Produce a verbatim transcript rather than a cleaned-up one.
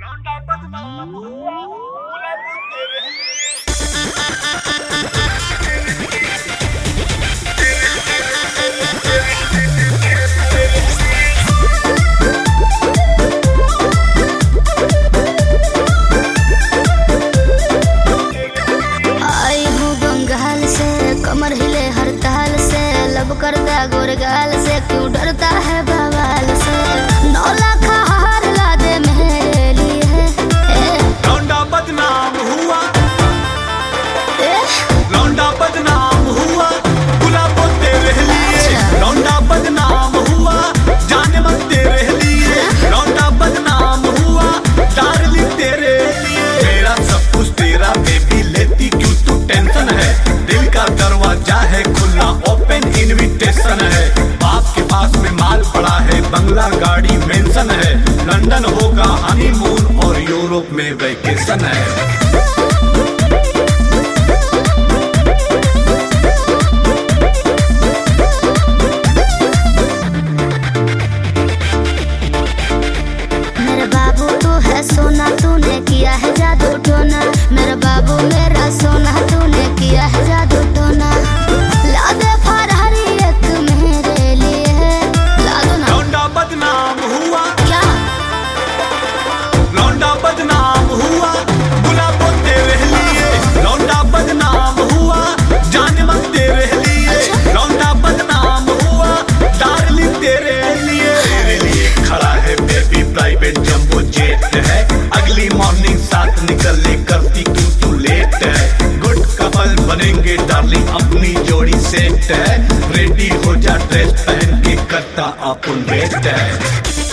कमर हिले हर ताल से, लब करता गोरगाल से, क्यों डरता है बवाल से। नौ लाख हार ला दे मेरे लिए। लौंडा बदनाम हुआ, लौंडा बदनाम हुआ, गुलाबो तेरे लिए। लौंडा बदनाम हुआ, जाने मन तेरे लिए। लौंडा बदनाम हुआ, डार्लिंग तेरे लिए। मेरा सब कुछ तेरा बेबी, लेती क्यों तू टेंशन है। दिल का दरवाजा है खुला, ओपन इनविटेशन है। बाप के पास में माल पड़ा है, बंगला गाड़ी मेंशन है। लंदन होगा हनीमून और यूरोप में वैकेशन है। सोना तूने किया है जादू टोना, मेरा बाबू मेरा सोना तूने किया है जादू टोना। ला दे फरहरी एक मेरे लिए, ला दो ना। लौंडा बदनाम हुआ, क्या लौंडा बदनाम हुआ, गुलाबो तेरे लिए। लौंडा बदनाम हुआ, जाने मन तेरे लिए। लौंडा बदनाम हुआ, डार्लिंग तेरे लिए। तेरे लिए खड़ा है बेबी, प्राइवेट जंबो जेट है। अगली मॉर्निंग साथ निकलने करती क्यों तू लेट है। गुड कपल बनेंगे डार्लिंग, अपनी जोड़ी सेट है। रेडी हो जा ड्रेस पहन के, करता अपन वेट है।